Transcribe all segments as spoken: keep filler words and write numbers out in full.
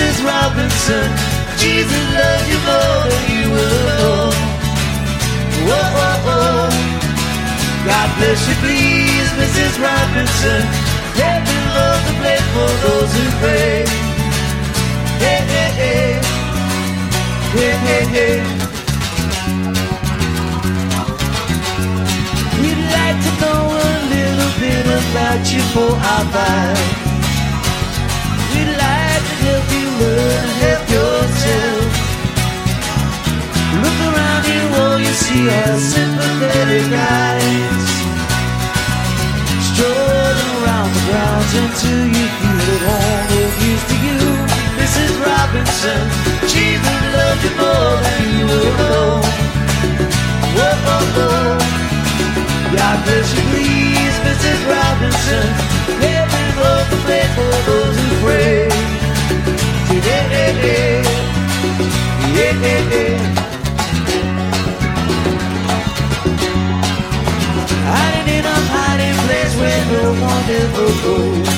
Missus Robinson. Jesus loves you more than you will know. Whoa, whoa, whoa. God bless you, please, Missus Robinson. Heaven loves a place for those who pray. Hey, hey, hey. Hey, hey, hey. We'd like to know a little bit about you for our life. We'd like to help you learn and help yourself. Look around you, all you see are sympathetic eyes. Strolling around the grounds until you feel at home. We're used to you, Missus Robinson. Jesus loves you more than you will know. Whoa, whoa, whoa. God bless you, please, Missus Robinson. Heaven holds the place for those who pray. Hey, hey, hey. Yeah, hey, hey. Hiding in a hiding place where no one ever goes.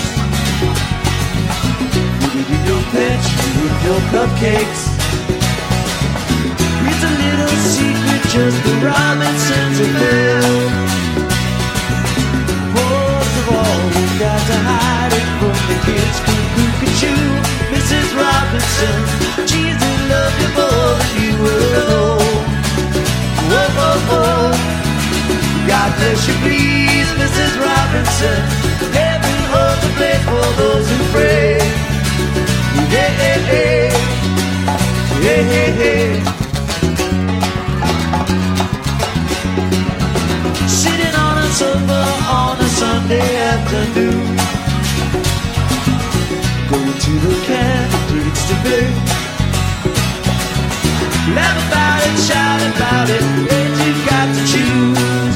You give your pets, you give your cupcakes. It's a little secret just the Robinsons have built. Most of all, we've got to hide it from the kids. Cuckoo-cuckoo, Missus Robinson. Jesus loves you more than you will know. Whoa, whoa, whoa. God bless you, please, Missus Robinson. Heaven holds a place for those who pray. Hey, hey, hey. Hey, hey, hey. Sitting on a sofa on a Sunday afternoon, going to the candidates debate. Laugh about it, shout about it, and you've got to choose.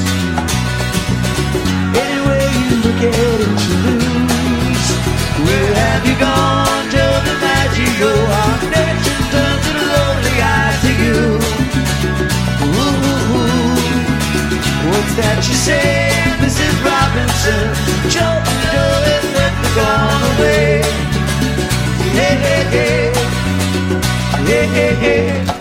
Any way you look at it, you lose. Where have you gone, Joe DiMaggio? Our nation turns to the lonely eyes to you. Ooh, ooh, ooh. What's that you say, Missus Robinson? Joe, Joe has left and gone away. Hey, hey, hey. Hey, hey, hey.